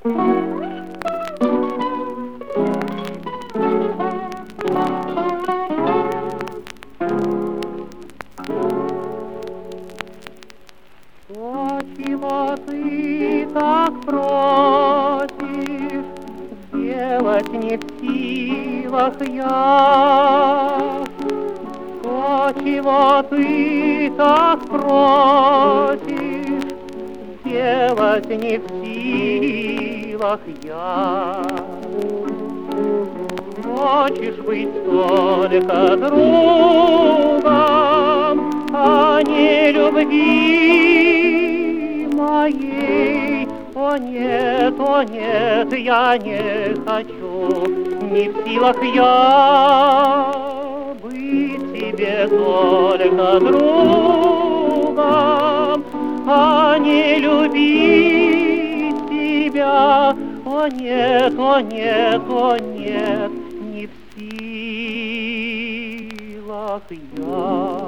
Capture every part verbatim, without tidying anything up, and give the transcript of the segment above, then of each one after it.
Чего ты так просишь, сделать не в силах я. То, чего ты так просишь, сделать не в силах я. Хочешь быть только другом, а не любви моей. О нет, о нет, я не хочу, не в силах я быть тебе только другом, а не любить тебя. О нет, о нет, о нет, не в силах я.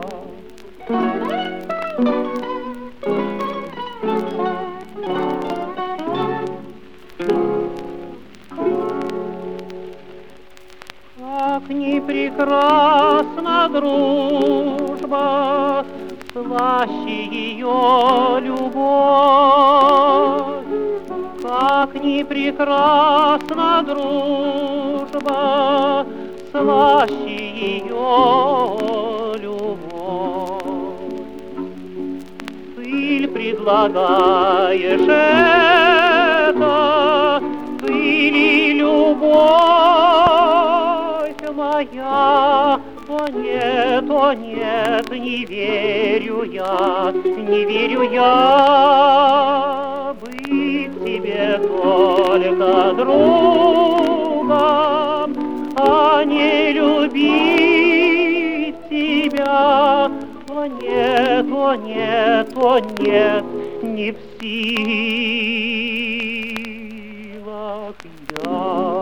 Как ни прекрасна дружба, слаще ее любовь. Как ни прекрасна дружба, слаще ее любовь. Ты предлагаешь это, ты ли любовь моя? О нет, о нет, не верю я, не верю я быть тебе только другом, а не любить тебя. О нет, о нет, о нет, не в силах я.